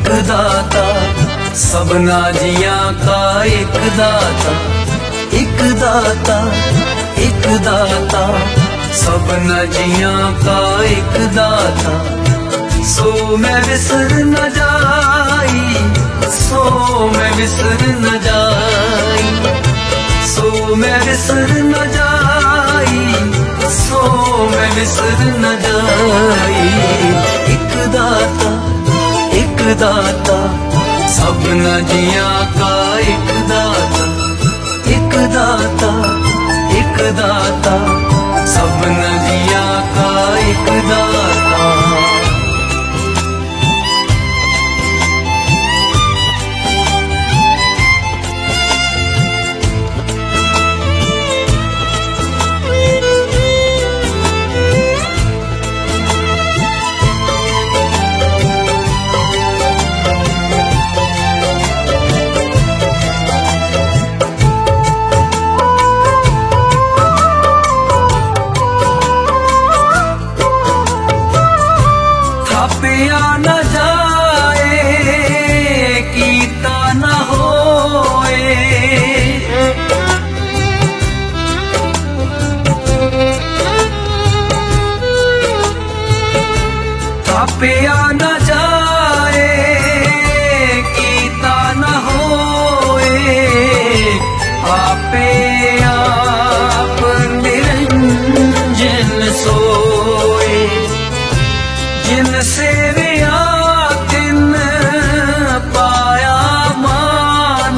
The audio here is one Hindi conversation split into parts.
दाता, सबना जियां का एक दाता, एक दाता, एक दाता, सबना जियां का एक दाता। सो मैं विसर न जाई, सो मैं विसर न जाई, सो मैं विसर न जाई, सो मैं विसर न जाई। एक दाता, एक दाता, सबना जियां का एक दाता, एक दाता, एक दाता, सबना जियां का एक दाता। थापिया न जाए, कीता न होए, थापिया न जाए, कीता न होए, आपे आप निरंजन सोए। जिन सेविया तिन पाया मान,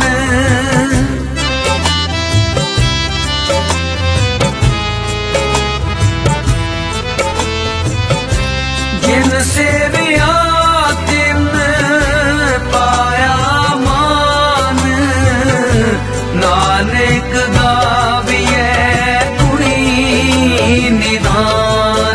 जिन सेविया तिन पाया मान। नानक गाविए गुणी निधान,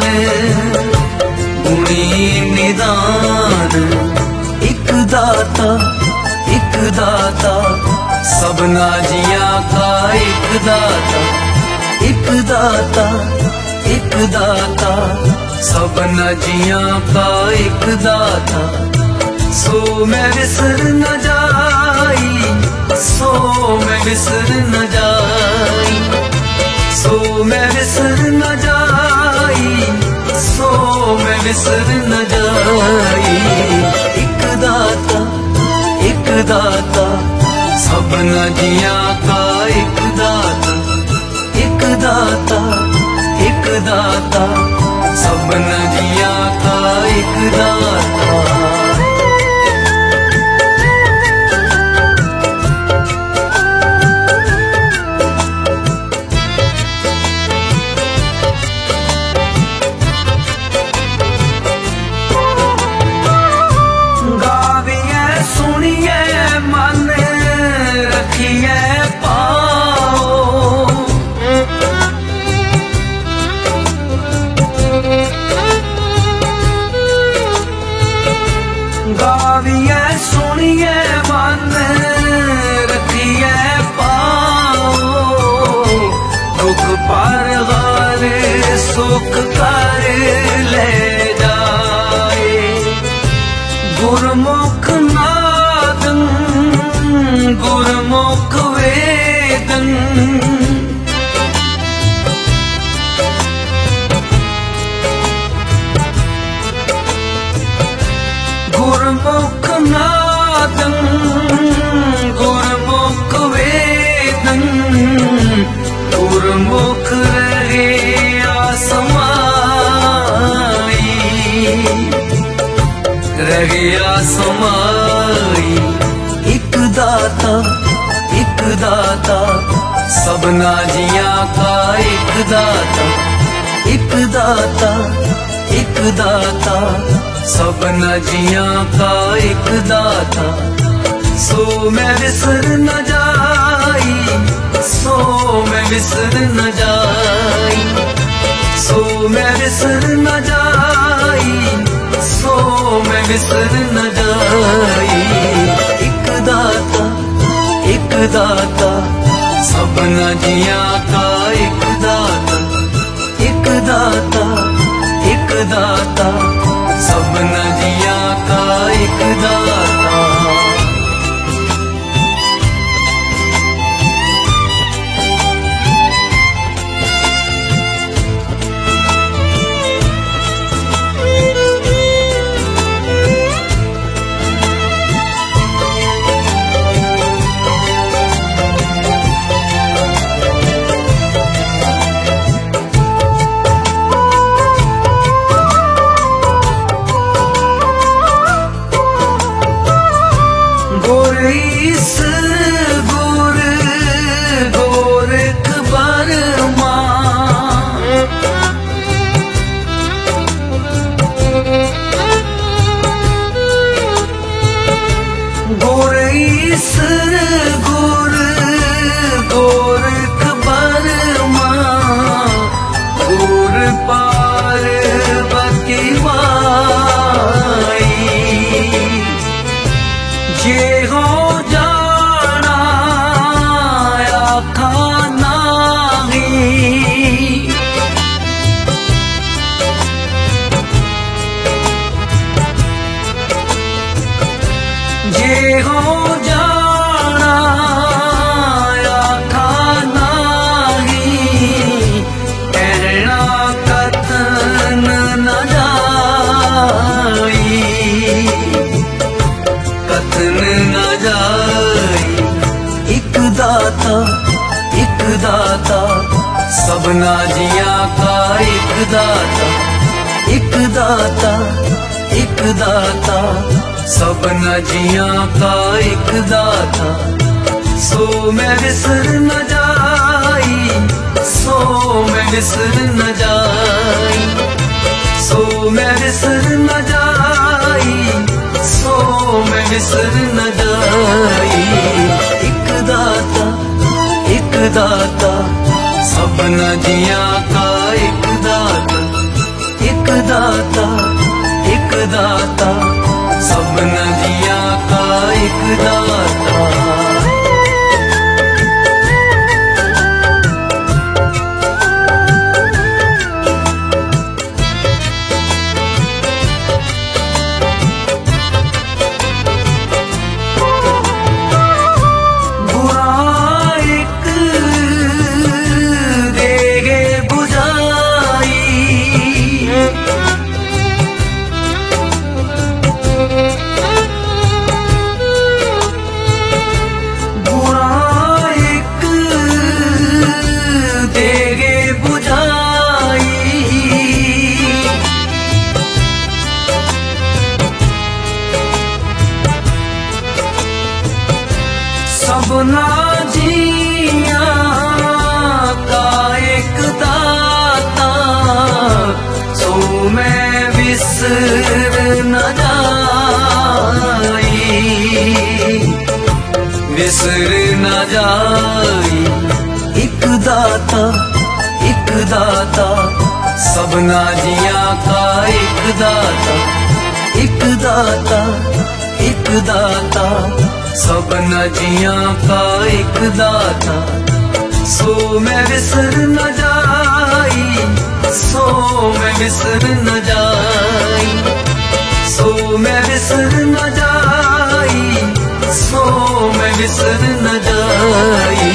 निदान। एक दाता, एक दाता, सबना जियां का एक दाता, एक दाता, एक दाता, सबना जियां का एक दाता। सो मैं विसर न जाई, सो मैं विसर न जाई, सो मैं विसर न जाई, सो मैं विसर न जाई। एक दाता, एक दाता, सबना जियां का एक दाता, एक दाता, एक दाता, सबना जियां का एक दाता। गाविए सुनिए मन रखिए पाओ, दुख पर हार सुख कर ले जाए। गुरमुख नादन, गुरमुख वेदन, गुरमुख नादन, गुरमुख वेदन। गुरमुख रहे आसमाई, रहे आसमाई। एक दाता, एक दाता, सबना जियां का एक दाता, एक दाता, एक दाता, सबना जियां का एक दाता। सो मैं विसर न जाई, सो मैं विसर न जाई, सो मैं विसर न जाई, सो मैं विसर न जाई। एक दाता, एक दाता, सबना जियां का एक दाता, एक दाता, एक दाता, सबना जियां का एक दाता। इस गुर गोरख बर्मा गोरईस गुर गोरख बर्मा गुर पार्वती माई जे हो जाना आखा नहीं जे हो जाना आखा नहीं कहना कथन न जाई कथन न जाई। एक दाता सबना जिया का एक दाता एक दाता एक दाता सबना जिया का एक दाता। सो मैं विसर न जाई सो मैं विसर न जाई सो मैं विसर न जाई सो मैं विसर न जाई। एक दाता सबना जिया का एक दाता एक दाता एक दाता सबना जिया का एक दाता। सबना जिया का एक दाता सो मैं विसर न जाई विसर न जाई। एक दाता सबना जिया का एक दाता एक दाता एक दाता सबना जिया का एक दाता। सो मैं विसर न जाई सो मैं विसर न जाई सो मैं विसर न जाई सो मैं विसर न जाई।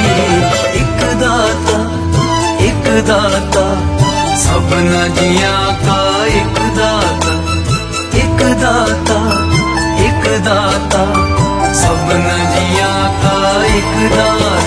एक दाता सबना जिया का एक दाता एक दाता एक दाता सबना जिया का एक दाता।